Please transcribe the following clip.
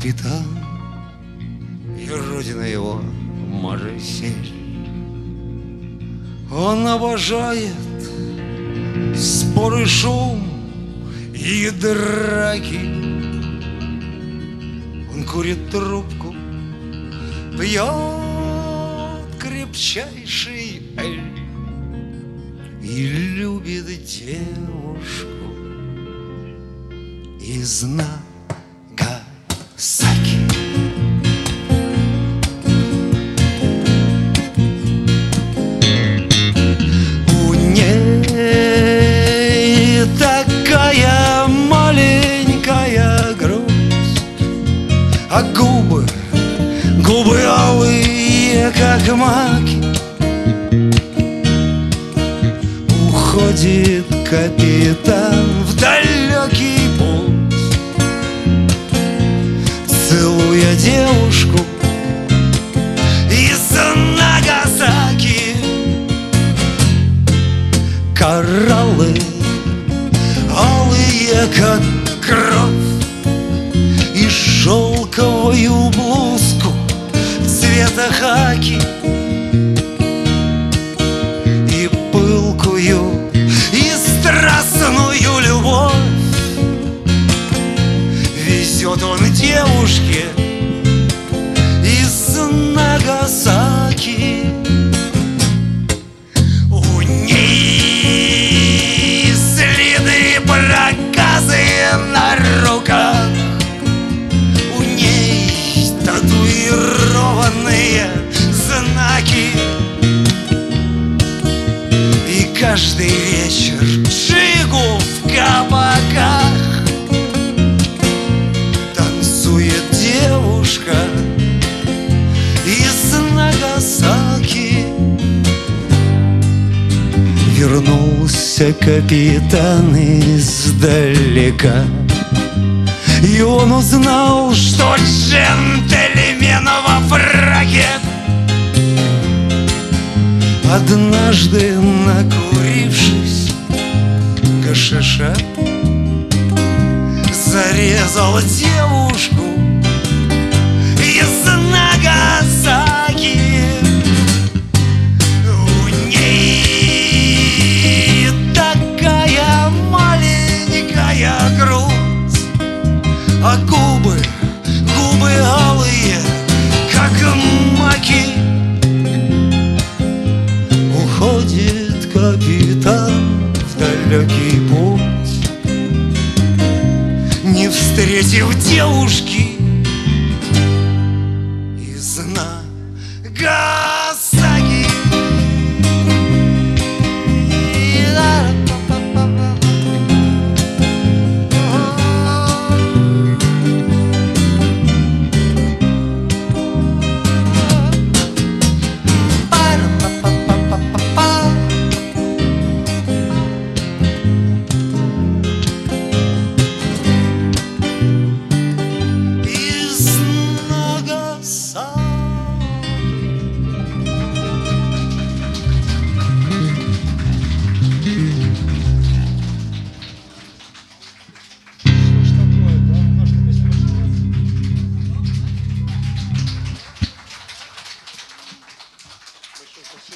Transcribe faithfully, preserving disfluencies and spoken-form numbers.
капитан, и родина его Марсель. Он обожает споры, шум и драки. Он курит трубку, пьет крепчайший эль и любит девушку из Нагасаки. У ней такая маленькая грусть, а губы, губы алые, как маки. Уходит капитан в далекий путь, целуя девушку из Нагасаки. Кораллы алые, как кровь, и шелковую блузку цвета хаки, и пылкую и страстную любовь везет он девушке из Нагасаки. У ней следы, проказы на руках, у ней татуированные знаки. И каждый вечер джигу в кабаках танцует девушка из Нагасаки. Вернулся капитан издалека, и он узнал, что джентльмен во фраке однажды, накурившись гашиша, зарезал девушку из Нагасаки. У ней такая маленькая грудь, а губы, губы алые, как маки. Уходит капитан в далекий путь, не встретив девушки из Нагасаки.